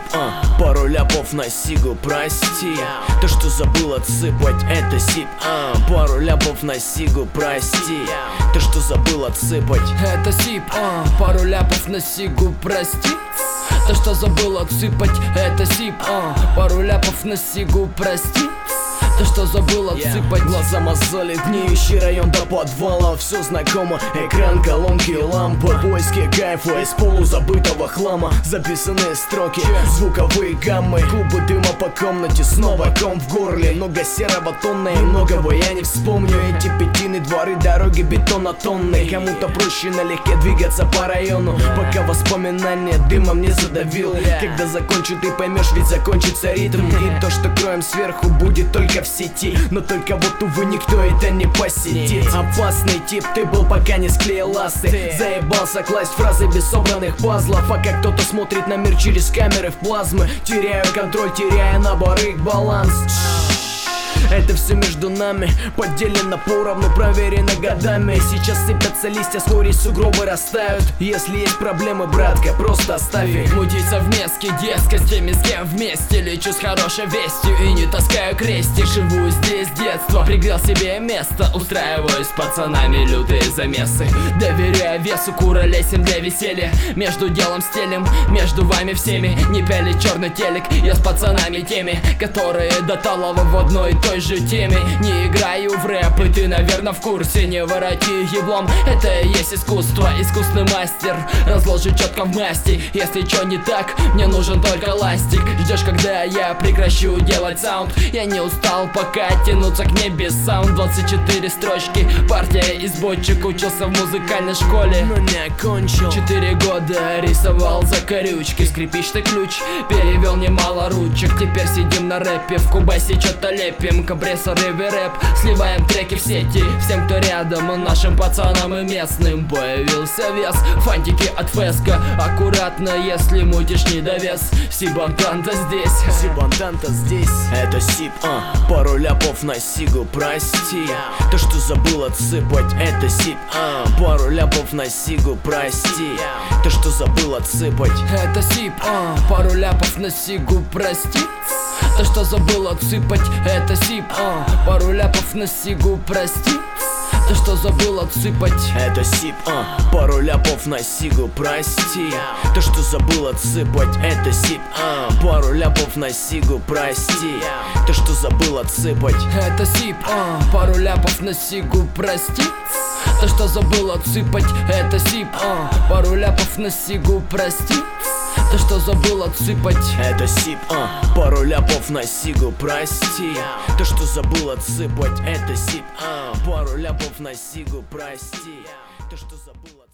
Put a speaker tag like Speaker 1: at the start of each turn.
Speaker 1: пару ляпов на сигу, прости. То, что забыл отсыпать, это сип, пару ляпов на сигу, прости. То, что забыл отсыпать,
Speaker 2: это сип, пару ляпов на сигу, прости. То, что забыл отсыпать, это сип, пару ляпов на сигу, прости. То, что забыл отсыпать.
Speaker 1: Глаза мозолит, гниющий район до подвала. Все знакомо, экран, колонки, лампа. Поиски кайфа из полузабытого хлама. Записанные строки, звуковые гаммы. Клубы дыма по комнате, снова ком в горле. Много серого тонны и многого я не вспомню. Эти пятины, дворы, дороги, бетонотонные. Кому-то проще налегке двигаться по району, пока воспоминания дымом не задавил. Когда закончу, ты поймешь, ведь закончится ритм. И то, что кроем сверху, будет только в сети. Но только вот, увы, никто это не посетит. Опасный тип, ты был, пока не склеил ласты. Заебался класть фразы без собранных пазлов. Пока кто-то смотрит на мир через камеры в плазмы. Теряю контроль, теряя наоборот баланс. Это все между нами, поделено поровну, проверено годами. Сейчас сыпятся листья, вскоре сугробы растают. Если есть проблемы, братка, просто оставь их.
Speaker 2: Мутиться в меске, дескать, с теми, с кем вместе. Лечу с хорошей вестью и не таскаю крестик. Живу здесь с детства, пригрел себе место. Устраиваю с пацанами лютые замесы. Доверяю весу, кура лесим для веселья. Между делом стелем, между вами всеми. Не пяли черный телек, я с пацанами теми, которые до талого в одной и той же теме. Не играю в рэп, и ты, наверное, в курсе. Не вороти еблом, это и есть искусство. Искусный мастер разложит четко в масти. Если чё не так, мне нужен только ластик. Ждешь, когда я прекращу делать саунд. Я не устал пока тянуться к небесам. 24 строчки, партия из бочек. Учился в музыкальной школе,
Speaker 1: но не окончил.
Speaker 2: 4 года рисовал закорючки. Скрипичный ключ, перевел немало ручек. Теперь сидим на рэпе, в Кубасе что-то лепим. Компрессор и рэп, сливаем треки в сети. Всем, кто рядом, и нашим пацанам и местным. Появился вес, фантики от феска. Аккуратно, если мутишь недовес. Сибантанта здесь,
Speaker 1: Сибантанта здесь. Это сип, пару ляпов на сигу, прости. То, что забыл отсыпать, это сип, пару ляпов на сигу, прости. То, что забыл отсыпать,
Speaker 2: это сип, пару ляпов на сигу, прости. То, что забыл отсыпать, это сип, пару ляпов на сигу, прости. То, что забыл отсыпать,
Speaker 1: это сип, пару ляпов на сигу, прости. То, что забыл отсыпать, это сип, пару ляпов на сигу, прости. То, что забыл отсыпать,
Speaker 2: это сип, пару ляпов на сигу, прости. То, что забыл отсыпать, это сип, пару ляпов на сигу, прости. То, что забыл отсыпать,
Speaker 1: это сип, пару ляпов на сигу, прости. То, что забыл отсыпать, это сип, пару ляпов на сигу, прости. То, что забыл